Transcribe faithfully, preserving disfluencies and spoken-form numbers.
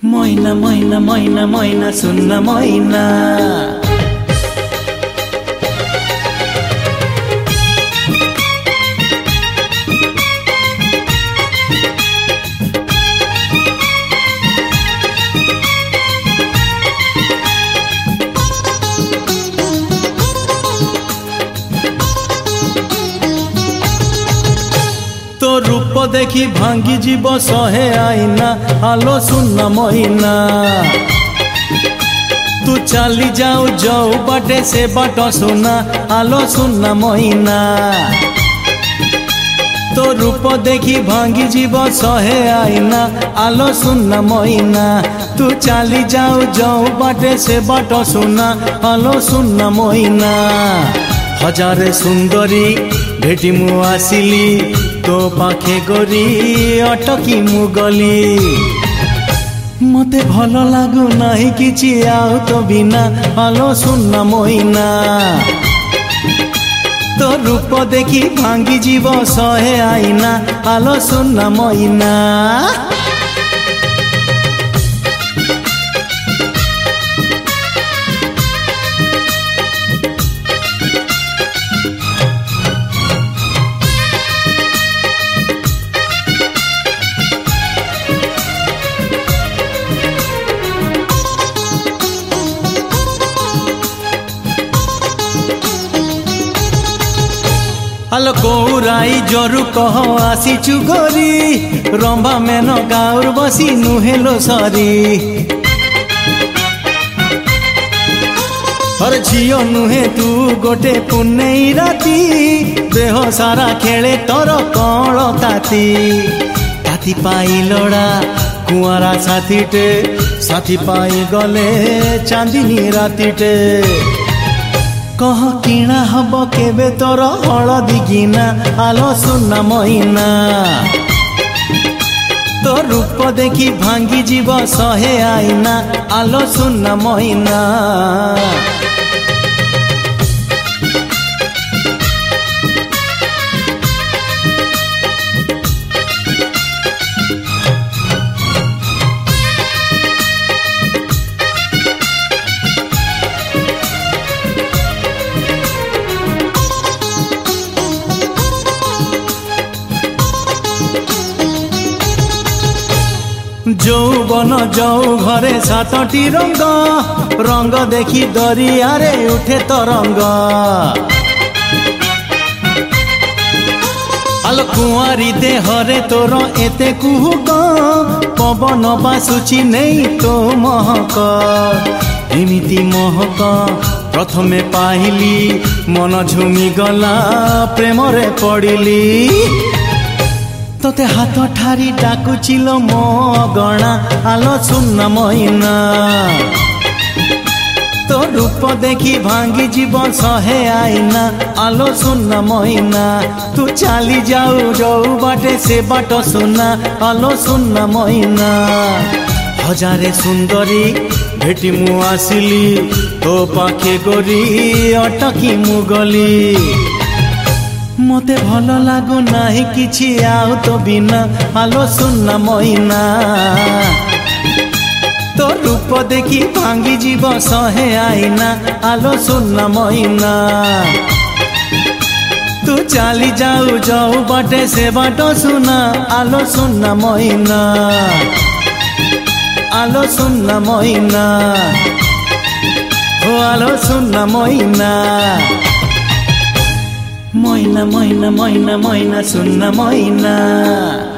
मैना मैना मैना मैना सुन्न मैना तो रूप देखी भांगी जीव सहे आईना आलो सुन्न मैना तू चली जाऊ जाऊ बाटे से बाट सुना आलो सुन्न मैना तो रूप देखी भांगी जीव सहे आईना आलो सुन्न मैना तू चली जाऊ जाऊ बाटे से बाट सुना आलो सुन्न मैना हजारे सुंदरी भेटी मु आसिली तो पाखे गोरी अटकी मु गली मते भल लागू नहीं किछि आउ तो बिना आलो सुन्न मैना तो रूप देखी भांगी जीव सहे आईना आलो सुन्न मैना आलो कौराई जरु कह आसी चुगरी रंबा मेन गाउर बसी नुहेलो सरी हर झियो नुहे तू गोटे पुनेई राती देह सारा खेले तोर कौल ताती ताती पाई लड़ा कुआरा साथीटे साथी पाई गले चांदिनी रातीटे कह किणा हब केबे तोर हलदी गिना आलो सुन्न मैना तो रूप देखी भांगी जीव सहे आईना आलो सुन्न मैना যৌবন যৌ ঘরে সাতটি রঙ্গ রঙ্গ দেখি দরিয়ারে উঠে তরঙ্গ আলো কুয়ারি দেহরে তোর এতে কুহুক পবন বাসুচি নেই তো মহক এমিতি মহক প্রথমে পাইলি মন ঝুমি গলা প্রেমরে পড়িলি तोते हाथ ठारी डाकुचिल मो गणा आलो सुन्न मैना तो रूप देखी भांगी जीव सहे आईना आलो सुन्न मैना तू चली जाऊ जाऊ बाटे से बाट सुना आलो सुन्न मैना हजारे सुंदरी भेटी मु आसिली तो पाखे गोरी अटकी मु गली मते भल लागू नहीं किछि आउ तो बिना आलो सुन्न मैना तो रूप देखी भांगी जीव सहे आईना आलो सुन्न मैना तू चली जाऊ जाऊ बाटे से बाट सुना आलो सुन्न मैना आलो सुन्न मैना हो आलो सुन्न मैना मैना मैना मैना मैना सुन्न मैना।